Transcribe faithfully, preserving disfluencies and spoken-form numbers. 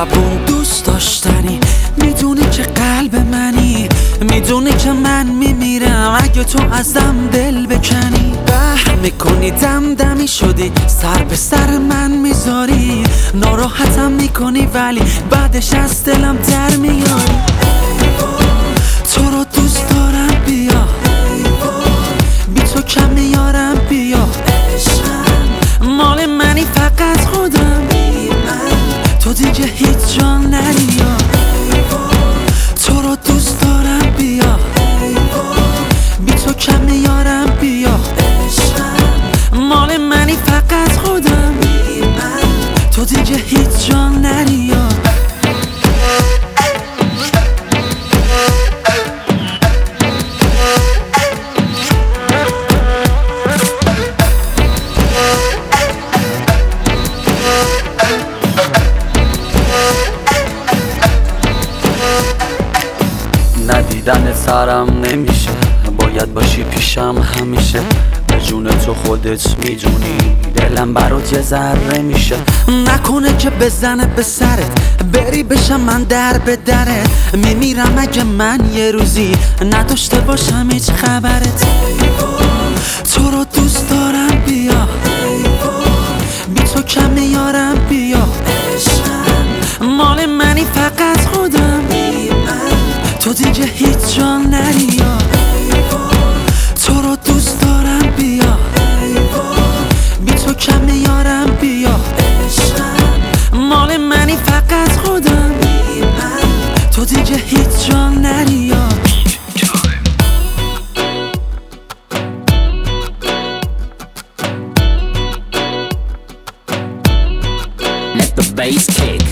زبون دوست داشتنی، میدونی که قلب منی، میدونی که من میمیرم اگه تو ازم دل بکنی. به میکنی دم دمی شدی، سر به سر من میذاری، ناراحتم میکنی ولی بعدش از دلم در میاری. تو رو دوست دارم بیا، بی تو کم میارم بیا، مال منی فقط خودم، تو دیگه هیچ جا نریا. تو رو دوست دارم بیا، بی تو کم میارم بیا، مال منی فقط خودم، تو دیگه هیچ جا نریا. ندیدن سرم نمیشه، باید باشی پیشم همیشه، به جون تو خودت میدونی دلم برات یه ذره میشه. نکنه که بزنه به سرت بری بشم من در به درت، میمیرم اگه من یه روزی نداشته باشم هیچ خبرت. تو رو دوست دارم بیا، بی تو کم میارم بیا، مال منی فقط خودم، تو دیگه هیچ جا نریا. تو رو دوست دارم بیا، بی تو کم میارم بیا، مال منی فقط خودم، تو دیگه هیچ جا نریا. Let the bass kick.